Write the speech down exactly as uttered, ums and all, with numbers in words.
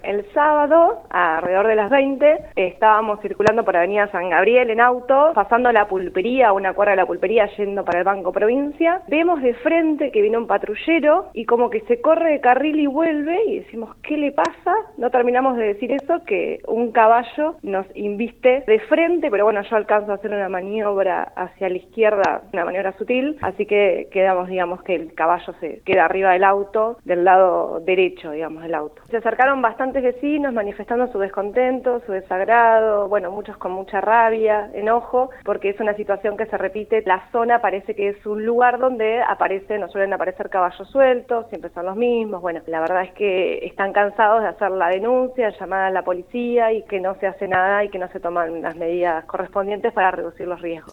El sábado, alrededor de las veinte, estábamos circulando por Avenida San Gabriel en auto, pasando la pulpería, una cuadra de la pulpería, yendo para el Banco Provincia. Vemos de frente que viene un patrullero y como que se corre de carril y vuelve y decimos, ¿qué le pasa? No terminamos de decir eso, que un caballo nos inviste de frente, pero bueno, yo alcanzo a hacer una maniobra hacia la izquierda, una maniobra sutil, así que quedamos, digamos, que el caballo se queda arriba del auto, del lado derecho, digamos, del auto. Se acercaron bastantes vecinos manifestando su descontento, su desagrado, bueno, muchos con mucha rabia, enojo, porque es una situación que se repite. La zona parece que es un lugar donde aparecen o suelen aparecer caballos sueltos, siempre son los mismos. Bueno, la verdad es que están cansados de hacer la denuncia, llamar a la policía y que no se hace nada y que no se toman las medidas correspondientes para reducir los riesgos.